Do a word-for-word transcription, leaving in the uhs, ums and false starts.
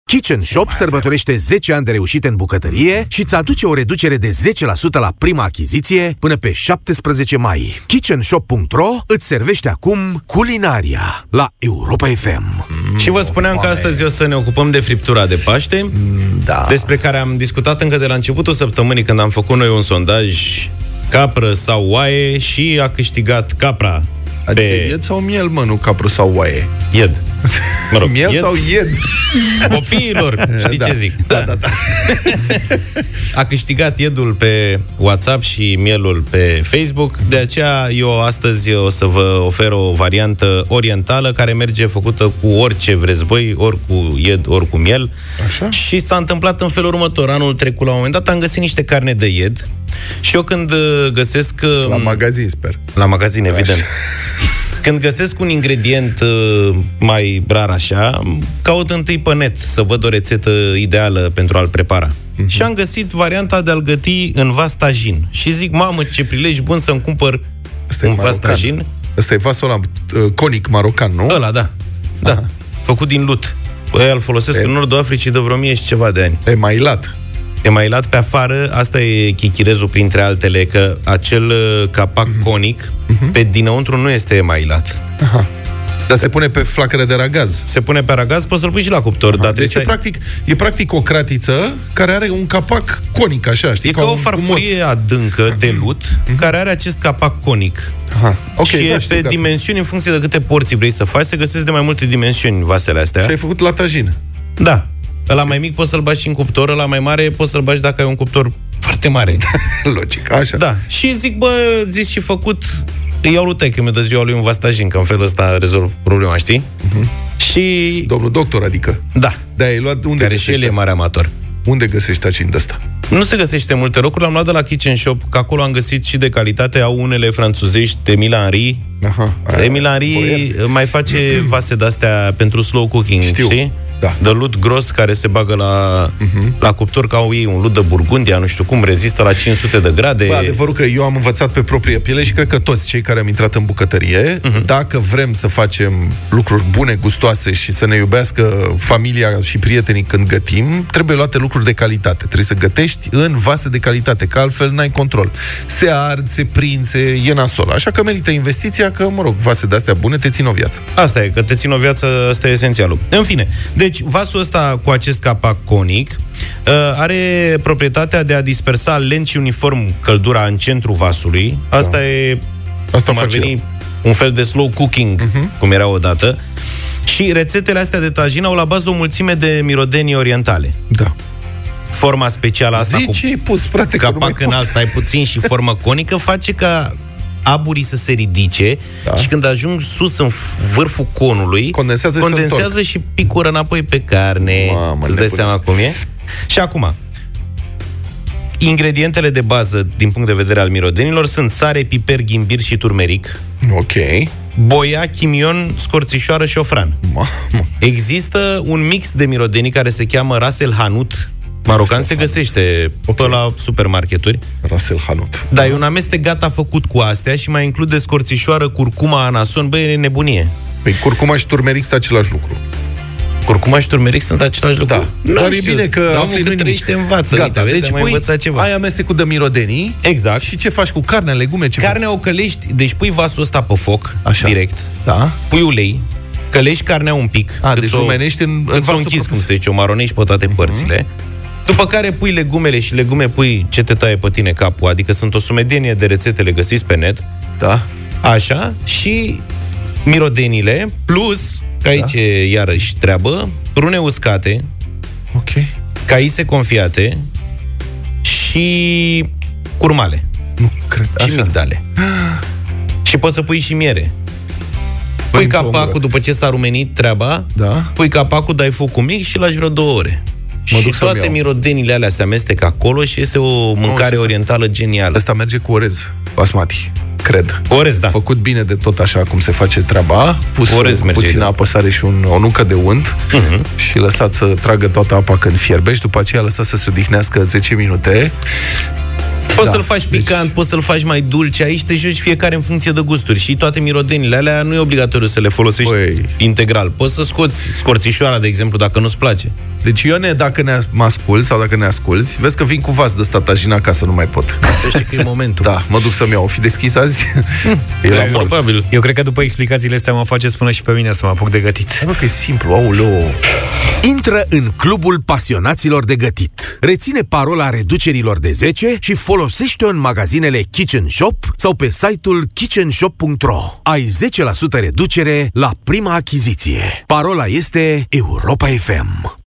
Kitchen Shop sărbătorește zece ani de reușite în bucătărie și îți aduce o reducere de zece la sută la prima achiziție până pe șaptesprezece mai. kitchen shop punct ro îți servește acum culinaria la Europa F M. Mm, și vă spuneam că astăzi o să ne ocupăm de friptura de Paște, mm, da. despre care am discutat încă de la începutul săptămânii, când am făcut noi un sondaj capră sau oaie, și a câștigat capra. Adică pe... ied sau miel, mă, nu capră sau oaie? Ied. Mă rog, miel ied? sau ied? Copiilor, știi da. ce zic? Da, da, da. A câștigat iedul pe WhatsApp și mielul pe Facebook. De aceea eu astăzi o să vă ofer o variantă orientală care merge făcută cu orice vreți voi, ori cu ied, ori cu miel. Așa? Și s-a întâmplat în felul următor. Anul trecut, la un moment dat, am găsit niște carne de ied și eu când găsesc... La magazin, sper. La magazin, evident. Așa. Când găsesc un ingredient uh, mai rar așa, caut întâi pe net să văd o rețetă ideală pentru a-l prepara. Uh-huh. Și am găsit varianta de a-l găti în vas tajin. Și zic, mamă, ce prilej bun să-mi cumpăr Asta un vas tajin. Ăsta e vasul ăla uh, conic marocan, nu? Ăla, da. Da. Aha. Făcut din lut. Ăia îl folosesc e... în nordul Africii de vreo mie și ceva de ani. Emailat. Emailat pe afară, asta e chichirezul printre altele, că acel capac uh-huh. conic, uh-huh. pe dinăuntru nu este emailat. Aha. Dar se pune pe flacără de ragaz. Se pune pe ragaz, poți să-l pui și la cuptor. Dar deci e, ai... practic, e practic o cratiță care are un capac conic, așa, știi? E ca, ca o farfurie adâncă de lut, uh-huh. care are acest capac conic. Aha. Okay, și da, e știu, pe gata. dimensiuni, în funcție de câte porții vrei să faci, se găsesc de mai multe dimensiuni vasele astea. Și ai făcut la tajin. Da. Ăla mai mic poți să-l bagi și în cuptor, ăla mai mare poți să-l bagi dacă ai un cuptor foarte mare. Logic, așa. Da. Și zic, bă, zis și făcut, îi iau lui taică, mi-o dă ziua lui un vas tajin, că în felul ăsta rezolv problema, știi? Uh-huh. Și... Domnul doctor, adică. Da. Da, ai luat unde care și el e mare amator. Unde găsești tajin de ăsta? Nu se găsește multe locuri, l-am luat de la Kitchen Shop, că acolo am găsit și de calitate, au unele franțuzești, Emile Henry. Aha. Emile Henry mai face vase de-astea pentru slow cooking, știu. Știi? Da. De lut gros care se bagă la, uh-huh. la cuptor, ca au ei un lut de Burgundia, nu știu cum, rezistă la cinci sute de grade. Bă, adevărul că eu am învățat pe proprie piele și cred că toți cei care am intrat în bucătărie, uh-huh. dacă vrem să facem lucruri bune, gustoase și să ne iubească familia și prietenii când gătim, trebuie luate lucruri de calitate. Trebuie să gătești în vase de calitate, că altfel n-ai control. Se ard, se prinse, e nasol. Așa că merită investiția, că, mă rog, vase de-astea bune te țin o viață. Asta e, că te țin o viață, asta e esențialul. În fine, deci vasul ăsta cu acest capac conic uh, are proprietatea de a dispersa lent și uniform căldura în centrul vasului. Asta da. e Asta cum ar veni eu. un fel de slow cooking, uh-huh. cum era odată. Și rețetele astea de tajin au la bază o mulțime de mirodenii orientale. Da. Forma specială asta Zi cu ce ai pus, frate, capac înalt, stai puțin, și formă conică face ca aburii să se ridice, da. Și când ajung sus în vârful conului, condensează, condensează și picură înapoi pe carne. Mamă, îți dai seama cum e? Și acum, ingredientele de bază din punct de vedere al mirodenilor sunt sare, piper, ghimbir și turmeric. Ok. Boia, chimion, scorțișoară, șofran. Mamă. Există un mix de mirodenii care se cheamă Ras El Hanout. Marocan se găsește okay. pe la supermarketuri. Ras El Hanout. Da, e un amestec gata făcut cu astea și mai include scorțișoară, curcuma, anason. Băi, e nebunie. Păi curcuma și turmeric sunt același lucru. Curcuma și turmeric sunt același lucru? Da. Nu Dar știu, e bine că afli că trăiește, învață. Gata, uite, deci mai pui, învăța ceva. ai amestecul de mirodenii. Exact. Și ce faci cu carnea, legume? Ce carnea faci? o călești, deci pui vasul ăsta pe foc, așa. Direct. Da. Pui ulei, călești carnea un pic. A, deci o rumenești în, în vasul închis, cum se zice, o maronești pe toate uh-huh. părțile. După care pui legumele și legume pui ce te taie pe tine capul, adică sunt o sumedenie de rețete, le găsiți pe net. Da. Așa, și mirodenile, plus, că aici da. e iarăși treabă, prune uscate, ok, caise confiate și curmale. Nu cred. Și așa. migdale. Și poți să pui și miere. Pui capacul după ce s-a rumenit treaba, da. Pui capacul, dai focul mic și lași vreo două ore. Mă și toate mirodenile alea se amestecă acolo și iese o mâncare no, orientală genială. Asta merge cu orez basmati, cred. Orez, da. Făcut bine de tot așa cum se face treaba, pus orez puțină apă, sare și un, o nucă de unt uh-huh. și lăsat să tragă toată apa când fierbe și după aceea lăsat să se odihnească zece minute. Poți Da, să-l faci picant, deci... poți să-l faci mai dulce, aici te joci fiecare în funcție de gusturi și toate mirodenile alea nu e obligatoriu să le folosești Băi. integral. Poți să scoți scorțișoara, de exemplu, dacă nu-ți place. Deci, Ione, dacă ne mă asculți sau dacă ne asculți, vezi că vin cu vas de stat tajin acasă, nu mai pot. Să știi că e momentul. Da, mă duc să-mi iau. O fi deschis azi? E la mult. Probabil. Eu cred că după explicațiile astea mă faceți până și pe mine să mă apuc de gătit. Bă, că e simplu, auleu. Intră în clubul pasionaților de gătit. Reține parola reducerilor de zece și folosește-o în magazinele Kitchen Shop sau pe site-ul kitchen shop punct ro. Ai zece la sută reducere la prima achiziție. Parola este Europa F M.